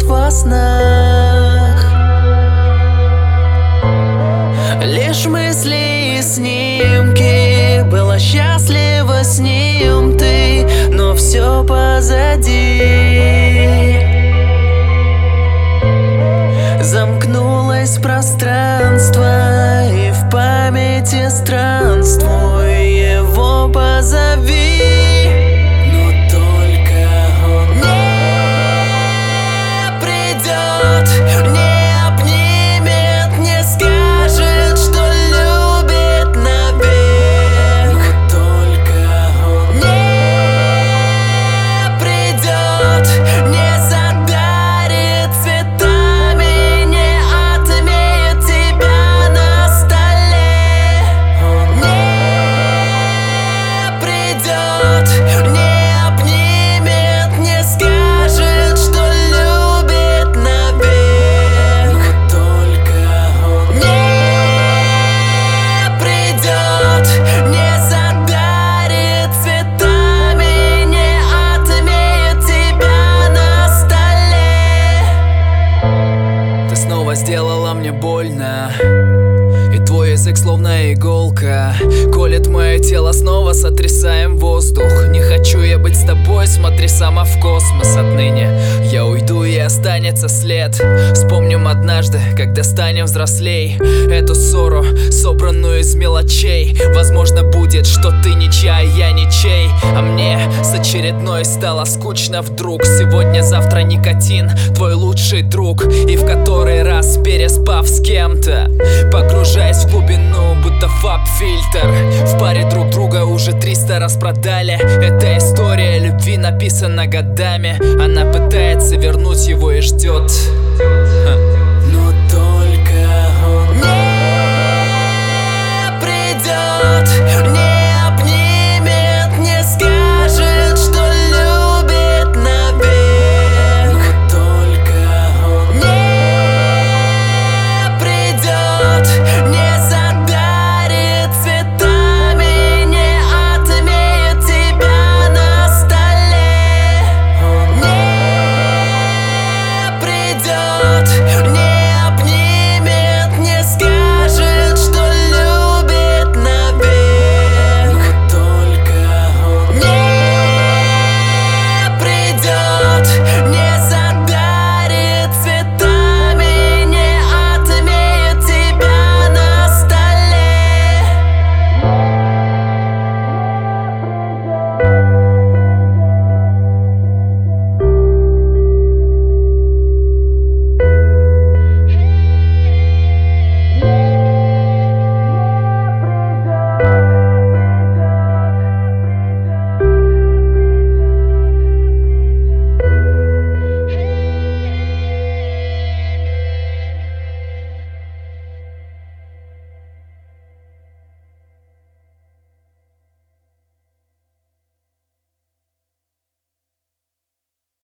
во снах. Лишь мысли и снимки, была счастлива с ним ты, но все позади. Замкнулось пространство, и в памяти странствуй, его позови. Но только он не придет, не обнимет, не скажет, что любит навек. Но только он не придет, не задарит цветами, не отметит тебя на столе. Он не придет, не обнимет, не скажет, что любит навек. Но только он не придет, не задарит цветами, не отметит тебя на столе. Ты снова сделала мне больно, и твой язык словно иголка колет мое тело, снова сотрясаем воздух. Не хочу я быть с тобой, смотри сама в космос. Отныне я уйду, и останется след. Вспомним однажды, когда станем взрослей, эту ссору, собранную из мелочей. Возможно будет, что ты ничья, а я ничей. А мне с очередной стало скучно вдруг. Сегодня-завтра никотин, твой лучший друг. И в который раз, переспав с кем-то, погружаясь в глубину, будто фаб-фильтр, в паре друг друга уже 300 раз продали. Эта история любви написана годами. Она пытается вернуть его и ждет. Но